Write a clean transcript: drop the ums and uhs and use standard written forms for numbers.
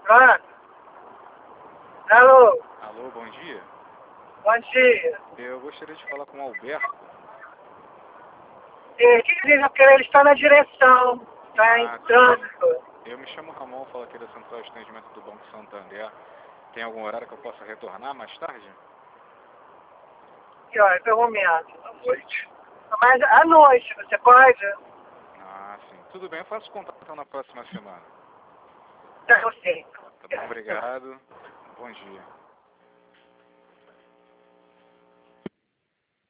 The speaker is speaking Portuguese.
Pronto. Alô, Alô, bom dia. bom dia. Eu gostaria de falar com o Alberto. Ele está na direção, está em trânsito. Eu me chamo Ramon, falo aqui da Central de Atendimento do Banco Santander. Tem algum horário que eu possa retornar mais tarde? Que hora? Pelo momento. À noite. Mas à noite, você pode? Ah, sim. Tudo bem, eu faço contato então na próxima semana. Tá, eu sei. Tá bom, obrigado. Bom dia.